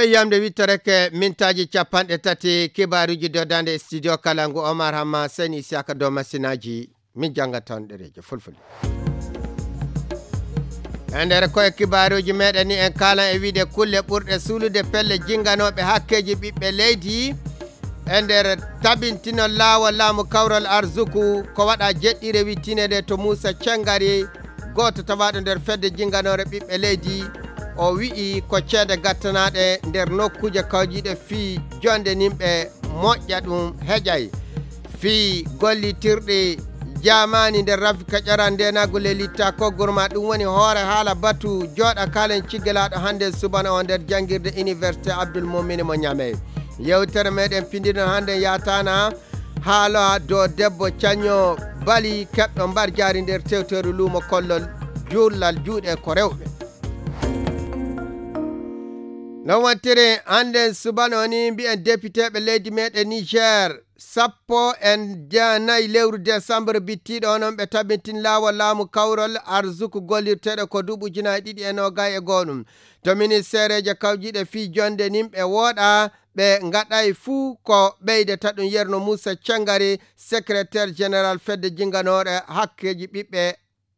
yamde wittoreke mintaji capanɗe tati kibaruji dodande studio Kalangu Omar Hamma Seni Siaka do masinaji min jangata on ɗereje fulfulde ender koye kibaruji meɗen ni en kala e wiide kulle ɓurɗe sulude pelle jinganoɓe hakkeji ɓiɓɓe leydi ender tabintino laawol laamu kawral arzuku ko waɗa jeɗɗire wittinede to Moussa Cengari goto tawaɗo nder fedde jinganore ɓiɓɓe leydi o wi'i ko ceede gattanaɗe nder nokkuje kawjiɗe fii jonde nimɓe moƴƴa ɗum heƴay fii gollitirɗe jamani nder rafi kaƴaran ndenago lelitta koggorma ɗum woni hoore haala batu jooɗa kalen ciggelaɗo hande subana o nder jangirde université Abdoul Moumin mo Niamey yewtere meɗen pindiɗon hande yatana haala do debbo caño bali keɓɗo mbar jaari nder tewtere luumo kollol juullal juuɗe ko rewɓe no wontiri hande subana woni mbiyen députéɓe leydi meɗen Niger sappo en janayi lewru décembre bittiɗo onon ɓe tabintin laawol laamu kawrol arzuku gollirteɗo ko duuɓi ujunnaje 2021 to ministére je kawjiɗe fii jonde nimɓe wooɗa ɓe gaɗay fuu ko ɓeydata ɗum yerno Moussa Cengari secrétaire général fedde jinganore hakkeji ɓiɓɓe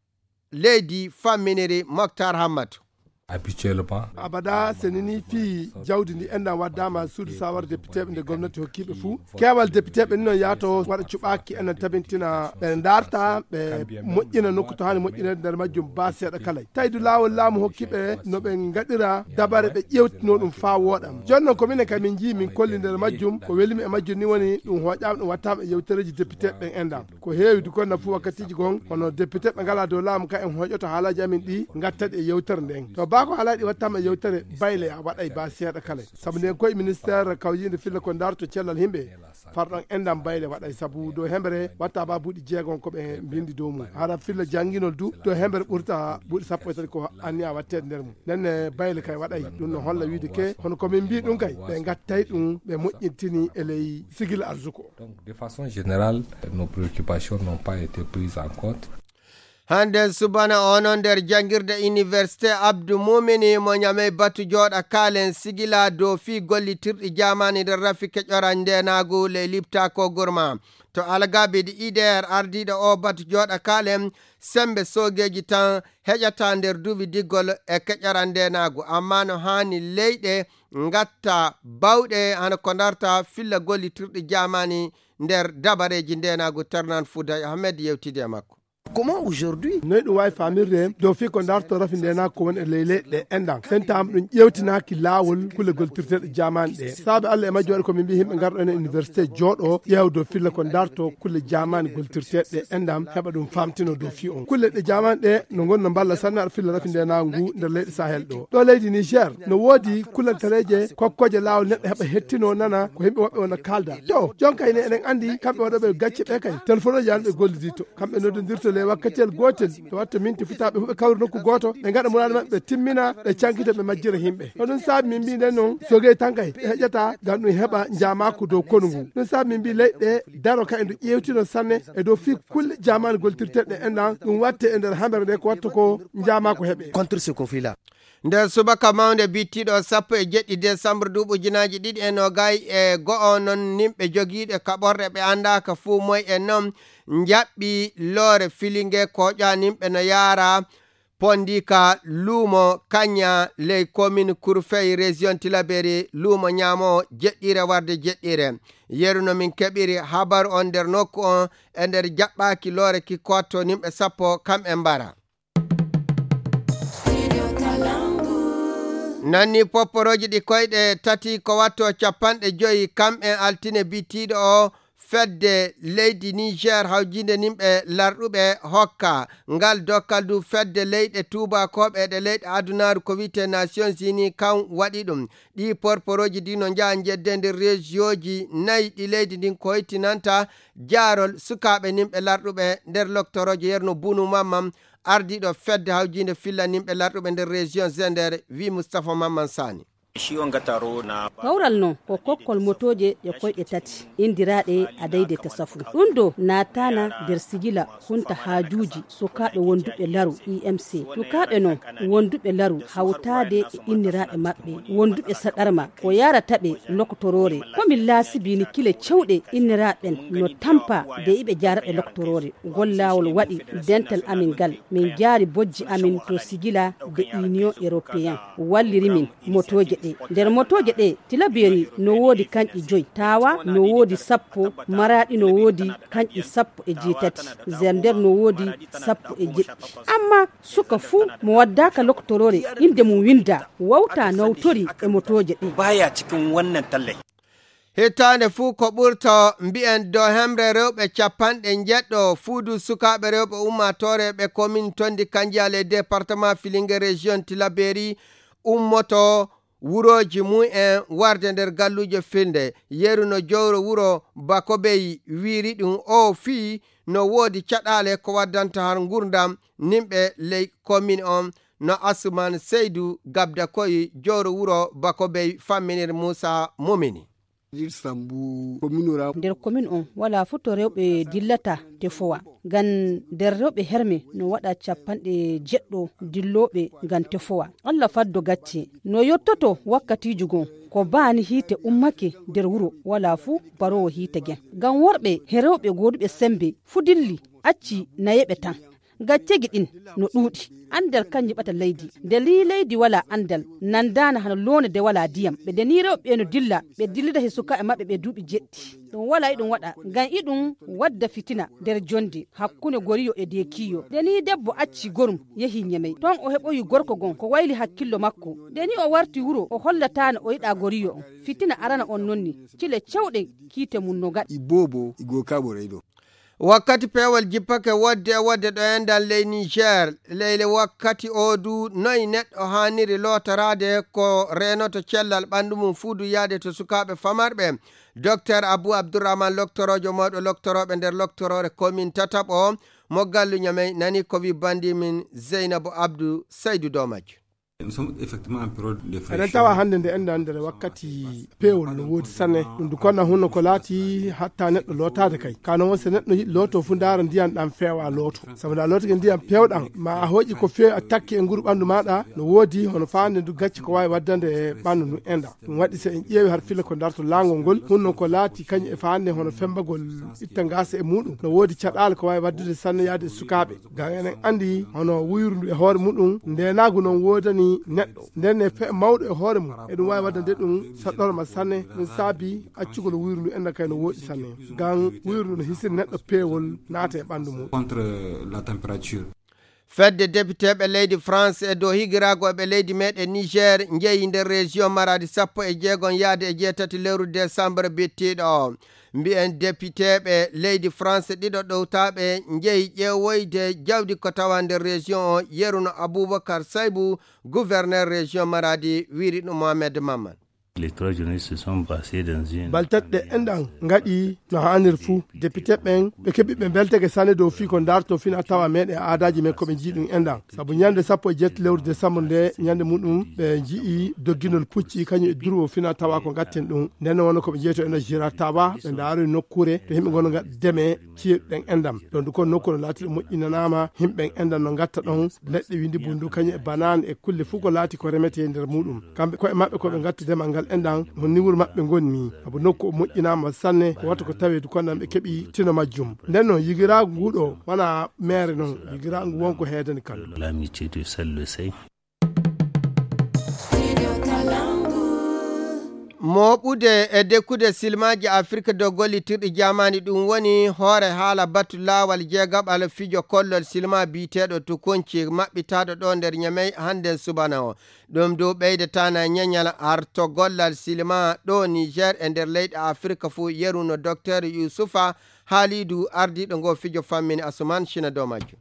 leydi famminiri Mokhtar Hammadou habituellement abada senini fi jawdi ndi endan waddama suudu sawar député ɓe nde gomnati hokkiɓe fuu kewal député ɓe ni noon yaato waɗa cuɓaki enen tabintina ɓe darta ɓe moƴƴina nokku to hani moƴƴinede nder majjum ba seeɗa kalay tawdu laawol laamu hokkiɓe no ɓe gaɗira dabare ɓe ƴewtino ɗum fa wooɗam joni noon kominen kay min jii min kolli nder majjum ko welimi e majjum ni woni ɗum hoƴama ɗum wattama e yewtereji député ɓen endan ko heewi du konna fuu wakkatiji gon hono député ɓe ngala dow laamu ka en hoƴoto haalaji amin ɗi gattaɗi e yewtere nden to ko halaɗi wattama e yewtere bayle a waɗay ba seeɗa kala saabu nden koye ministére kawjide filla ko darto cellal himɓe farɗon endam bayle waɗay saabu dow hembre watta ba buuɗi jeegon koɓe bindi dow mum haɗa filla jangguinol du dow hembre ɓurta buuɗi sappo e tati ko anni a wattede nder mum nenne bayle kay waɗay ɗum no holla wiide ke hono komin mbi ɗum kay ɓe gattay ɗum ɓe moƴƴintini e ley sigil arzuko donc de façon générale nos préoccupations n'ont pas été prises en compte hande subana onon nder jangirde université Abdou Moumin mo Niamey batu jooɗa kaalen sigila dow fii gollitirɗi jamani nder rafi keƴoran ndenagu le lipta ko gurma to algaɓe ɗi IDR ardiɗo o batu jooɗa kaalen sembe sogeji tan heƴata nder duuɓi diggol e keƴoran ndenagu amma no hani leyɗe gatta bawɗe hano ko darta filla gollitirɗi jamani nder dabareji ndenagu Ternan Fouda Ahmed yewtide e makko. Comment aujourd'hui noy ɗum wawi famirde dow fi ko darto rafi ndena ko woni e ley leɗɗe endan sentam ɗum ƴewtinaki laawol kulle goltirteɗe jamani ɗe saabi Allah e majjo waɗi komin mbi himɓe garɗo e université jooɗo ƴeew dow filla ko darto kulle jamani goltirteɗe endan heɓa ɗum famtino dow fi on kulle ɗe jamani ɗe no gonno balla sanne aɗa filla rafi ndena ngu nder leyɗe Sahel ɗo leydi Niger no woodi kullantareje kokkoje laawol neɗɗo heɓa hettino nana ko himɓe woɓɓe wona kalda to jonka ene enen andi kamɓe waɗoɓe gacce ɓe kay téléphone oji an ɓe gollidito kamɓe noddodirto le wakkatel gotel ɓe watta minti futaɓe huɓe kawri nokku goto ɓe gaɗa murade maɓɓe ɓe timmina ɓe cankita ɓe majjira himɓe o ɗum saabi min mbi nden noon sogey tan kay ɓe heƴata gam ɗum heɓa jamako dow konu ngu ɗum saabi min mbi leyɗe daro ka e ndu ƴewtino sanne e dow fi kulle jamani goltirteɗe enɗan ɗum watte e nder hamere nde ko watta ko jamako heeɓe contre ce conflit là nder subaka mawde bittiɗo sappo e jeɗɗi décembre duuɓi ujunaji 2021 noon nimɓe jogiiɗe kaɓorɗe ɓe andaka fuu moy e noon jaɓɓi loore filingue koƴa nimɓe no yaara pondika luumo kanya ley commune Kourfey région Tilaberi luumo ñaamo jeɗɗire warde jeɗɗire yeruno min keɓiri habaru on nder nokku on e nder jaɓɓaki loore ki kotto nimɓe sappo kamɓe mbara nanni popporoji ɗi koyɗe tati ko watto 50 kamɓe altine bittiɗo o fedde leydi Niger hawjinde nimɓe larɗuɓe hokka ngal dokkal du fedde leyɗe tubakoɓe ɗe leyɗe adunaru ko wite Nations Unies kan waɗi ɗum ɗi porporoji ɗi no jaa jedde nder région ji 4 ɗi leydi ndin ko hoytinanta jaarol sukaɓe nimɓe larɗuɓe nder loctorojo yerno Bunu Mamman ardiɗo fedde hawjinde filla nimɓe larɗuɓe nder région Zender wi Moustapha Mamman Sani Kawral no ko kokkol motoje e koyɗe tati indiraɗe a daidaita safu ɗum do natana nder sigila hunta hajuji sukaɓe wonduɓe laru EMC sukaɓe no wonduɓe laru hawtade e inniraɓe maɓɓe wonduɓe saɗarma ko yarataɓe loktorore komin laasibini kile cewɗe inniraɓen no tampa de iɓe jaraɓe loktorore gollawol waɗi dental amin gal min jaari bojji amin to sigila de Union Européen walliri min motoje ɗe nder motoje ɗe Tilaberi no wodi kanƴi 5 Tawa no wodi 10 Maradi no wodi kanƴi 17 Zender no wodi 17 amma suka fu mo waddaka loktorore inde mum winda wawta nawtori e motoje ɗe baya cikin wannan talle. Hitande fuu ko ɓurto mbi'en dow hemre rewɓe 90 fuudu sukaɓe rewɓe ummatore ɓe commune tondi Kandial e département Filingue région Tilaberi ummoto wuroji mu'en warde nder galluje filde yeru no jowro wuro Bakobey wiri ɗum o fii no wodi caɗale ko waddanta har gurdam nimɓe ley commune on no Asuman Seydou gabda koye jowro wuro Bakobey famminir Moussa Momini. nder commune on wala futo rewɓe dillata te fowa gan nder rewɓe herme no waɗa 70 dilloɓe gan te fowa Allah faddo gacce no yottoto wakkatiji gon ko baani hiite ummake nder wuro wala fu barowo hiite gen gan worɓe he rewɓe goduɓe sembe fu dilli acci nayeɓe tan gaccegi ɗin no ɗuuɗi andal kan yiɓata leydi nde li leydi wala andal nandana hano londe wala diyam ɓe deni rewɓe no dilla ɓe dillida he suka e maɓɓe ɓe duuɓi 7 ɗum wala iɗum waɗa ngam iɗum wadda fitina nder jonde hakkunde goriyo e dekiyo deni debbo acci gorum yehi ñemey ton o heɓoyi gorko gon ko wayli hakkillo makko deni o warti wuro o hollatano o yiɗa goriyo on fitina arana on nonni cile cewɗe kiite mum no gaɗi ibobo igo kaɓoreyɗo. Wakkati pewol jippake wodde ɗo endan ley Niger leyle wakkati o du noy neɗɗo haniri lotorade ko renoto cellal ɓandu mum fuudu yaade to sukaɓe famarɓe docteur Abou Abdourahmane loktorojo mawɗo loktoroɓe nder loktorore commune Tataɓo mo gallu ñamey nani ko wi bandi min Zeynabou Abdou Seydou Domaji. eɗen tawa hannde nde enda nder wakkati pewol no woodi sanne ɗum du konna hunno ko laati hatta neɗɗo lootade kay kano won so neɗɗo yiɗi looto fu ndaara ndiyam ɗam feewa looto sabu nda lootake ndiyam pewɗam ma a hoƴi ko feewi a takki e nguru ɓanndu maɗa no woodi hono fande ndu gacci ko wawi waddande e ɓanndu ndu enda ɗum waɗi so en ƴeewi har filla ko darto laangol ngol hunno ko laati kañum e fande hono fembagol itta ngasa e muɗum no woodi caɗale ko wawi waddude sanne yaade sukaɓe ngam enen andi hono wuyru e hoore muɗum ndenagu noon woodani neɗɗo nden e mawɗo e hoore mum eɗum wawi waddande ɗum saɗɗorma sanne ɗum saabi accugol wuyru ndu enda kay no woɗi sanne ngam wuyru ndu no hisiri neɗɗo peewol naata e ɓanndu mum contre la température. Fedde députéɓe leydi France e dow higirago ɓe leydi meɗen Niger jeeyi nder région Maradi 16 yaade e 8 lewru décembre bettiɗo mbi'en députéɓe leydi France ɗiɗo ɗowtaɓe jeeyi ƴeewoyde jawdi ko tawa nder région o yeruno Aboubacar Saybou gouverneur région Maradi wiri ɗum Mohamed Maman. Les 3 journalistes se sont passés dans une baltatɗe enɗan gaɗi no hannir fuu député ɓen ɓe keɓi ɓe belteke sanne dow fii ko darto fina tawa meɗe aadaji men koɓe jii ɗum enɗan saabu ñande 17 lewru décembre nde ñande muɗum ɓe jii dogginol pucci kañum e durwo fina tawa ko gatten ɗum nden wonno koɓe jeeto eno jira tawa ɓe daaroy nokkure to yimɓe gono gaɗa deme ciyeɗen enɗam ɗon ko nokku no laatiɗo moƴƴinanama yimɓen enɗam no gatta ɗon leɗɗe windi bundu kañum e banane e kulle fuu ko laati ko remete nder muɗum kamɓe koye maɓɓe koɓe gatta demal ngal enɗan mo niwru maɓɓe gonni abo nokku o moƴƴinama sanne ko watta ko tawedu konnan ɓe keeɓi tino majjum nden noon yigiragu nguɗo wona maire noon yigiragu wonko heedani kallu l'amitié de Sall Sey. moɓude e dekkude silmaji Afrique do gollitirɗi jamani ɗum woni hoore haala battu laawal jeegaɓal fijo kollol silma biteɗo tukunci maɓɓitaɗo ɗo nder ñamey handen subana o ɗum dow ɓeydetana ñeñal harto gollal silma ɗo Niger e nder leyɗe Afrique fuu yeruno docteur Youssoufa Halidou ardiɗo ngo fijo fammini Asuman China dow majjum.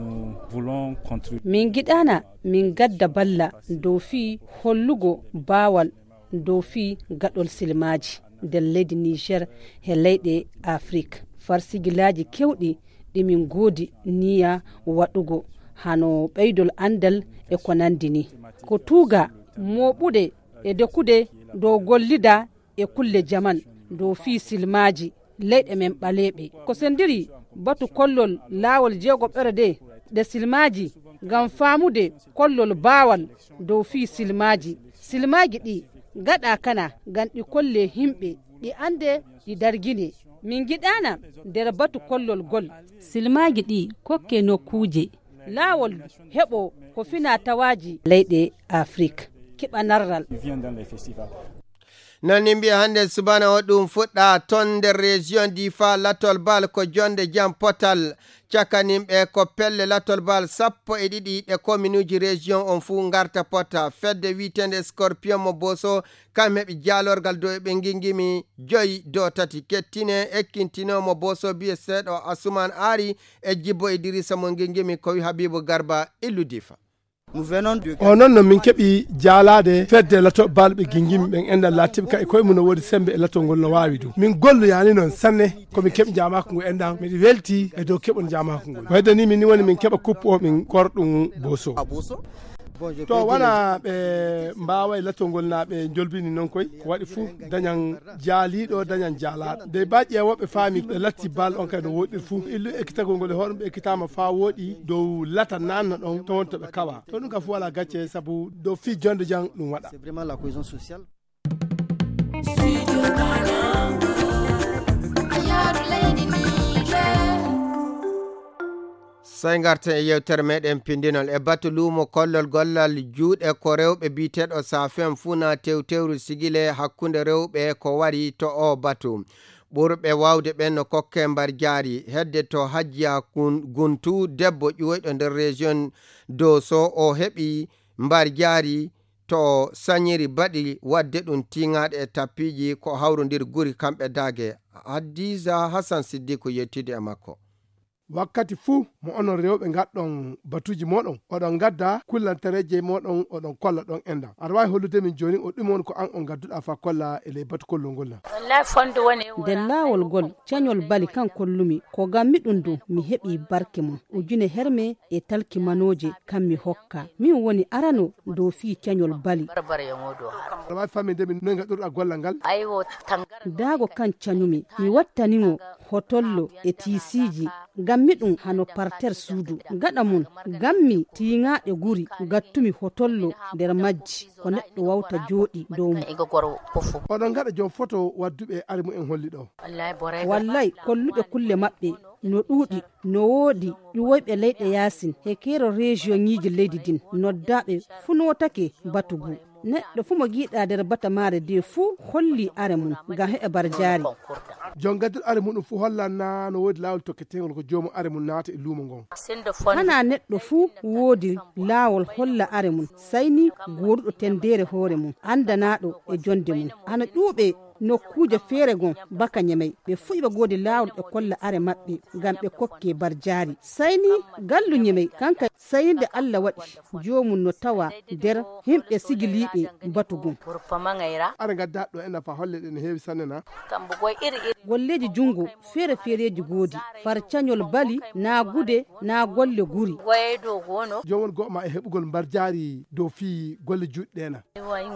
min giɗana min gadda balla dow fi hollugo bawal dow fi gaɗol silmaji nder leydi Niger e leyɗe Afrique farsigilaji kewɗi ɗimin goodi niya waɗugo hano ɓeydol andal e ko nandi ni ko tuuga moɓude e dokude dow gollida e kulle jaman dow fi silmaji leyɗe men ɓaleɓe ko sendiri batu kollol laawol jeego ɓerede ɗe silmaji ngam faamude kollol baawal dow fi silmaji ɗi gaɗa kana ngam ɗi kolle himɓe ɗi ande ɗi dargine min giɗana nder batu kollol gol silmaji ɗi kokke nokkuje laawol heɓo ko fina tawaji leyɗe Afrique keɓanarral nonni mbiya hannde subana o ɗum fuɗɗa ton nder région difa latol bal ko jonde jam potal cakanimɓe ko pelle latol bal 12 ɗe commune uji région on fuu garta pota fedde witende scorpion mo boso kam heɓi jalorgal dow ɓe gingimi 5-3 kettine ekkintino mo boso biye seeɗo Asuman Ari e Jibbo Idrissa mo gingimi ko wi Habibou Garba illu difa onon no min keɓi jaalade fedde lato balɓe gingimi ɓen endal latiɓe ka e koye mum no woodi sembe e lato ngol no wawi ɗum min golluyani noon sanne komin keɓi jamako ngu endan miɗi welti e dow keɓon jamako ngol waydani min ni woni min keɓa kuppu o min korɗum boso to wona ɓe mbawa e latol na ɓe jolbini noon koy ko waɗi fuu dañan jaaliɗo dañan jaalaɗo nde ba ƴeewoɓe faami ɓe latti bal on kadi no woɗɗiri fuu illu ekkitagol ngol e hoɗum ɓe ekkitama fa woɗi dow lata nanna ɗon to won to ɓe kawa to ɗum ka fu wala gacce saabu dow fi jonde jang ɗum waɗa say garten e yewtere meɗen pindinol e batu luumo kollol gollal juuɗe ko rewɓe biteɗo safen funa tewtewru sigile hakkunde rewɓe ko wari to o batu ɓurɓe wawde ɓen no kokke mbar jaari hedde to hajjiya guntu debbo ƴuwoyɗo nder région Doso o heɓi mbar jaari to sañiri baɗi wadde ɗum tiŋaɗe e tappiji ko hawrodir guri kamɓe daage Hadiza Hassan Siddikou yettide e makko wakkati fuu mo onon rewɓe gadɗon batuji moɗon oɗon gadda kullantareje moɗon oɗon kolla ɗon enda aɗa wawi hollude min joni o ɗum woni ko an on gadduɗa fa kolla e ley batu kollol ngol na nder laawol gol cañol bali kan kollumi ko gammi ɗum du mi heɓi barke mum ujune herme e talkimanoje kam mi hokka min woni arano dow fi cañol bali aɗa wawi famide min noy gaɗɗirɗa gollal ngal daago kan cañumi mi wattanimo hotollo e tisiji gammi ɗum hano parter suudu gaɗa mum gammi tiŋaɗe guri gattumi hotollo nder majji ko neɗɗo wawta jooɗi dow mum oɗon gaɗa jom photo wadduɓe ari mu en holli ɗo wallay kolluɓe kulle maɓɓe no ɗuuɗi no woodi ƴuwoyɓe leyɗe yasin he kero région ñiji leydi din noddaɓe funotake batugu neɗɗo fu mo giiɗa nder bata maare de fuu holli are mum ngam heɓa bar jaari jon gaddir are muɗum fu hollanna no woodi laawol tokketegol ko jomum are mum naata e luumo ngon hana neɗɗo fuu woodi laawol holla are mum sayni goruɗo tendere hoore mum andanaɗo e jonde mum hana ƴuuɓe nokkuje feere gon baka ñamay ɓe fuyi ɓe goodi laawol ɓe kolla are maɓɓe ngam ɓe kokke bar jaari sayni gallu ñamay kanka sayni nde Allah waɗi jomum no tawa nder himɓe sigiliɓe batugum are gadda ɗo ena fa holle ɗe no heewi sanne na golleji jungo feere feereji goodi far cañol bali na gude na golle guri jomon go'ma e heɓugol mbar jaari dow fi golle juɗɗe na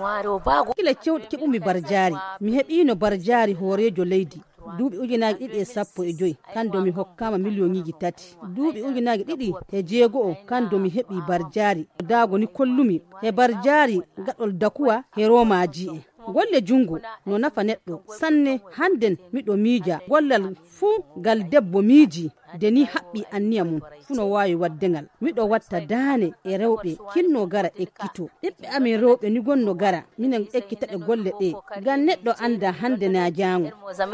kila cewɗi keɓumi bar jaari mi heɓino bar jaari hoorejo leydi duuɓi ujunaji 2.5 kando mi hokkama millioniji 3 duuɓi ujunaji 2.6 kando mi heɓi bar jaari daago ni kollumi he bar jaari gaɗol dakuwa he romaji e golle jungo no nafa neɗɗo sanne handen miɗo miija gollal fuu gal debbo miiji de ni haɓɓi anniya mum funo wawi waddengal miɗo watta daane e rewɓe kinno gara ekkito ɓiɓɓe amin rewɓe ni gonno gara minen ekkitaɓe golle ɗe ngam neɗɗo anda hande na jango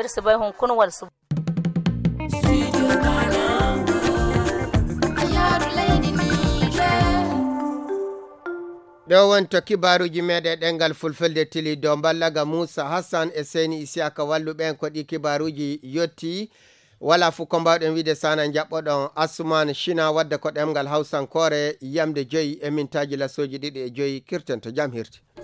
ɗo wonto kibaruji meɗe ɗengal fulfulde tili dow ballaga Moussa Hassan e Seyni Isiaka walluɓen ko ɗi kibaruji yetti wala fu ko mbawɗen wiide sana jaɓɓoɗon Asuman China wadde ko ɗemgal Hausankore yamde 5 e mintaji lasoji 2 e 5 kirten to jam hirti